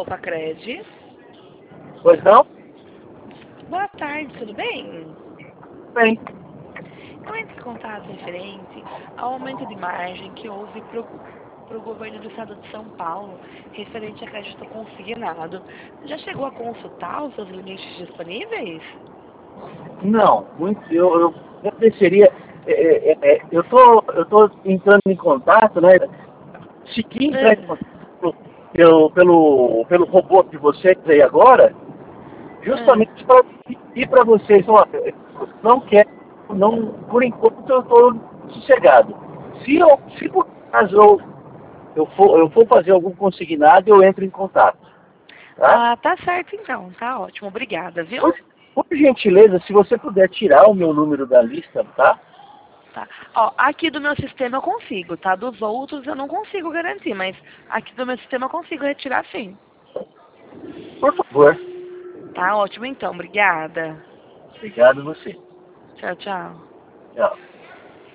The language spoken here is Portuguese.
Sofacred. Pois não? Boa tarde, tudo bem? Bem. Eu entro em contato referente ao aumento de margem que houve para o governo do estado de São Paulo, referente a crédito consignado. Já chegou a consultar os seus limites disponíveis? Não, eu agradeceria. Eu tô entrando em contato, né? Se quer entrar em contato pelo robô de vocês aí agora, justamente para pedir para vocês, olha, eu não quero, não, por enquanto eu estou sossegado. Se por acaso eu for fazer algum consignado, eu entro em contato. Tá? Ah, tá certo então, tá ótimo, obrigada, viu? Por gentileza, se você puder tirar o meu número da lista, tá? Tá. Ó, aqui do meu sistema eu consigo, tá? Dos outros eu não consigo garantir, mas aqui do meu sistema eu consigo retirar sim. Por favor. Tá ótimo então, obrigada. Obrigado a você. Tchau, tchau. Tchau.